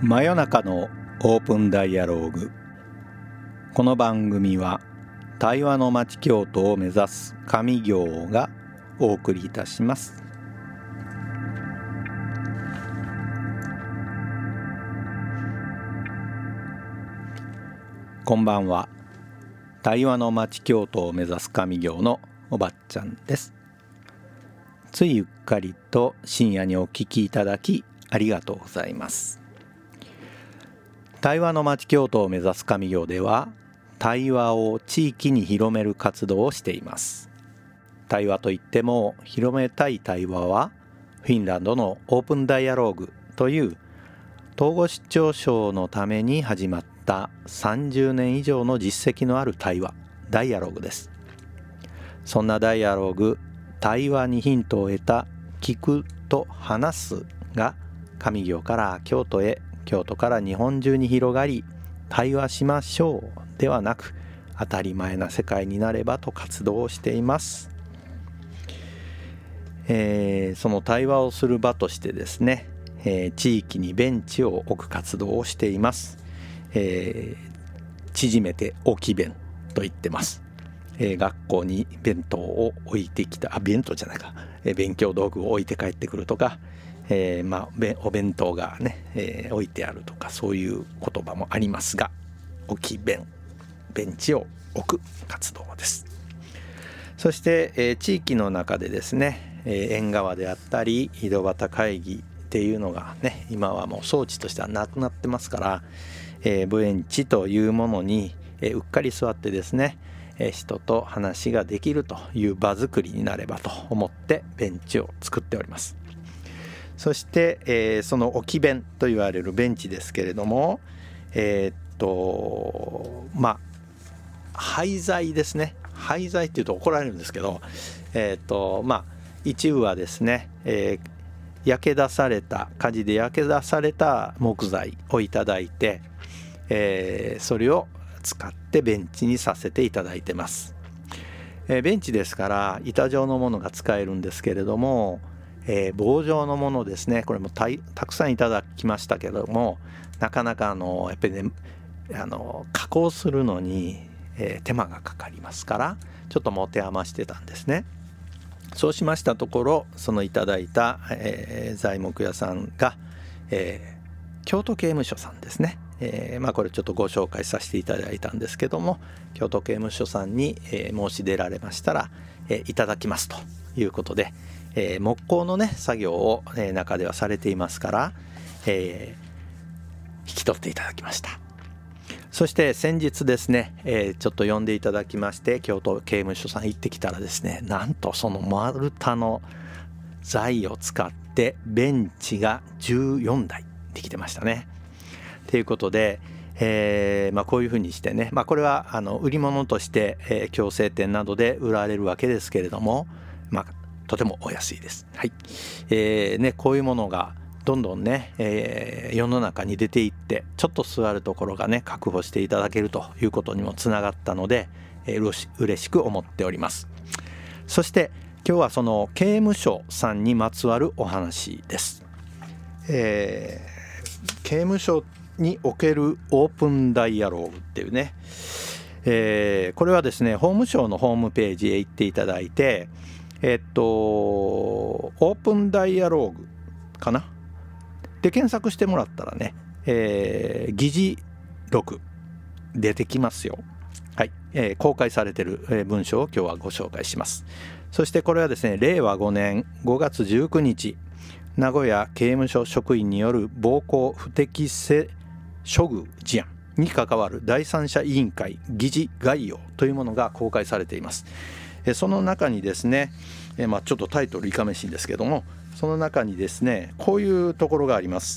真夜中のオープンダイアローグ。この番組は対話の街京都を目指す上行がお送りいたします。こんばんは。対話の街京都を目指す上行のおばっちゃんです。ついゆっかりと深夜にお聞きいただきありがとうございます。対話の街京都を目指す上行では、対話を地域に広める活動をしています。対話といっても、広めたい対話はフィンランドのオープンダイアローグという統合失調症のために始まった30年以上の実績のある対話、ダイアローグです。そんなダイアローグ、対話にヒントを得た聞くと話すが上行から京都へ、京都から日本中に広がり、対話しましょうではなく当たり前な世界になればと活動をしています。その対話をする場としてですね、地域にベンチを置く活動をしています。縮めて置き弁と言ってます。学校に弁当を置いてきた、弁当じゃないか、勉強道具を置いて帰ってくるとか、お弁当がね、置いてあるとか、そういう言葉もありますが、置き弁、ベンチを置く活動です。そして、地域の中でですね、縁側であったり井戸端会議っていうのがね、今はもう装置としてはなくなってますから、ベンチというものに、うっかり座ってですね、人と話ができるという場作りになればと思ってベンチを作っております。そして、その置き弁と言われるベンチですけれども、廃材ですね。廃材っていうと怒られるんですけど、一部はですね、焼け出された、火事で焼け出された木材をいただいて、それを使ってベンチにさせていただいてます。ベンチですから板状のものが使えるんですけれども、棒状のものですね、これもたくさんいただきましたけども、なかなかやっぱりね、加工するのに、手間がかかりますから、ちょっと持て余してたんですね。そうしましたところ、そのいただいた、材木屋さんが、京都刑務所さんですね。これちょっとご紹介させていただいたんですけども、京都刑務所さんに、申し出られましたら、いただきますということで、木工のね作業を、中ではされていますから、引き取っていただきました。そして先日ですね、ちょっと呼んでいただきまして、京都刑務所さん行ってきたらですね、なんとその丸太の材を使ってベンチが14台できてましたね。ということで、こういうふうにしてね、これは売り物として、矯正店などで売られるわけですけれども、とてもお安いです。はい。こういうものがどんどんね、世の中に出ていって、ちょっと座るところがね確保していただけるということにもつながったので、嬉しく思っております。そして今日はその刑務所さんにまつわるお話です。刑務所におけるオープンダイアローグっていうね、これはですね、法務省のホームページへ行っていただいて、オープンダイアローグかなで検索してもらったらね、議事録出てきますよ。はい、公開されている文章を今日はご紹介します。そしてこれはですね、令和5年5月19日名古屋刑務所職員による暴行不適正処遇事案に関わる第三者委員会議事概要というものが公開されています。その中にですね、ちょっとタイトルいかめしいんですけども、その中にですね、こういうところがあります。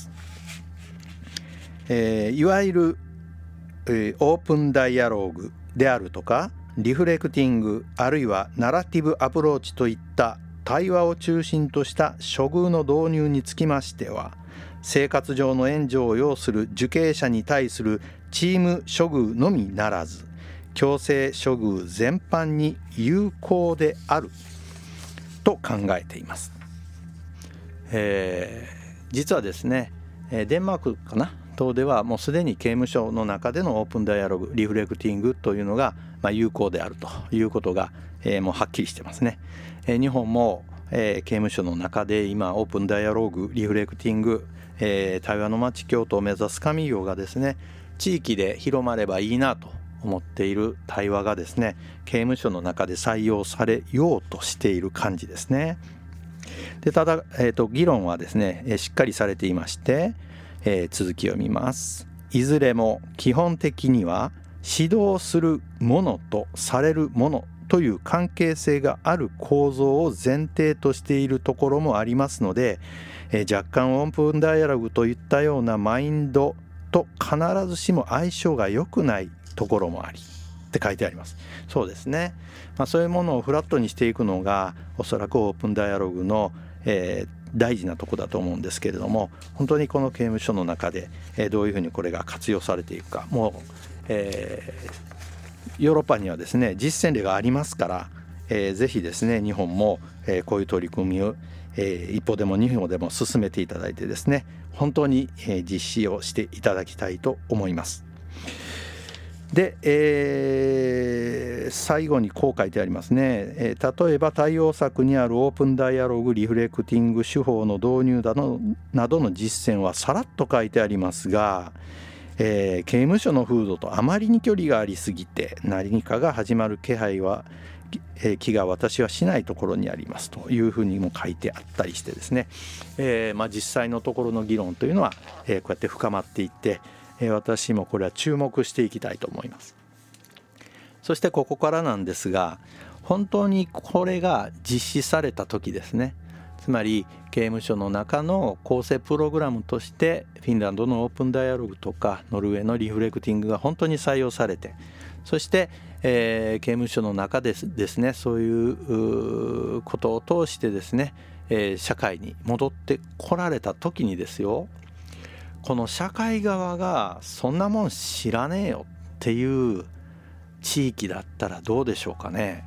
いわゆる、オープンダイアローグであるとか、リフレクティングあるいはナラティブアプローチといった対話を中心とした処遇の導入につきましては、生活上の援助を要する受刑者に対するチーム処遇のみならず、強制処遇全般に有効であると考えています。実はですね、デンマークかな等ではもうすでに刑務所の中でのオープンダイアログ、リフレクティングというのが有効であるということがもうはっきりしてますね。日本も刑務所の中で今オープンダイアログ、リフレクティング、対話の街京都を目指す上行がですね、地域で広まればいいなと思っている対話がですね、刑務所の中で採用されようとしている感じですね。でただ、議論はですね、しっかりされていまして、続きを見ます。いずれも基本的には指導するものとされるものという関係性がある構造を前提としているところもありますので、若干オープンダイアログといったようなマインドと必ずしも相性が良くないところもありって書いてあります。そうですね、そういうものをフラットにしていくのがおそらくオープンダイアログの、大事なとこだと思うんですけれども、本当にこの刑務所の中で、どういうふうにこれが活用されていくか、もう、ヨーロッパにはですね実践例がありますから、ぜひですね日本も、こういう取り組みを、一歩でも二歩でも進めていただいてですね、本当に、実施をしていただきたいと思います。で、最後にこう書いてありますね。例えば対応策にあるオープンダイアログ、リフレクティング手法の導入などの実践はさらっと書いてありますが、刑務所の風土とあまりに距離がありすぎて何かが始まる気配は気が私はしないところにありますというふうにも書いてあったりしてですね、実際のところの議論というのは、こうやって深まっていって、私もこれは注目していきたいと思います。そしてここからなんですが、本当にこれが実施された時ですね、つまり刑務所の中の構成プログラムとしてフィンランドのオープンダイアログとかノルウェーのリフレクティングが本当に採用されて、そして、刑務所の中でですね、そういうことを通してですね、社会に戻ってこられた時にですよ、この社会側がそんなもん知らねえよっていう地域だったらどうでしょうかね。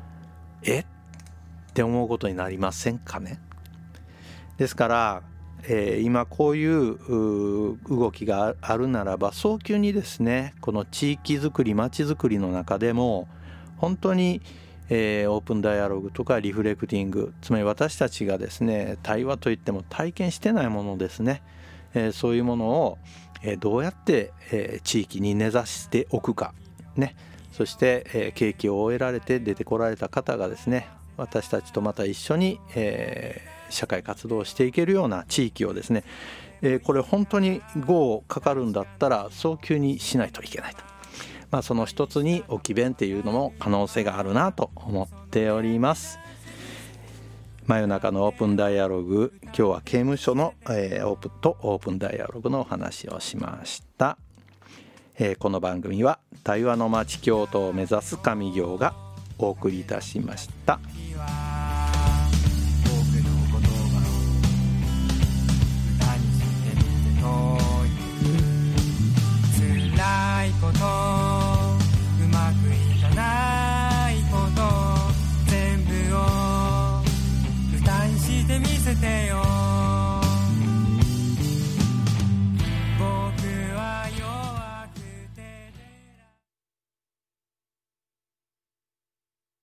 って思うことになりませんかね。ですから、今こういう動きがあるならば、早急にですねこの地域づくり、町づくりの中でも本当に、オープンダイアログとかリフレクティング、つまり私たちがですね対話といっても体験してないものですね、そういうものを、どうやって、地域に根ざしておくかね。そして、刑期を終えられて出てこられた方がですね、私たちとまた一緒に、社会活動をしていけるような地域をですね、これ本当に5かかるんだったら早急にしないといけないと、その一つに置き弁っていうのも可能性があるなと思っております。真夜中のオープンダイアログ、今日は刑務所の、オープンダイアログのお話をしました。この番組は対話の街京都を目指す上行がお送りいたしました。辛いこと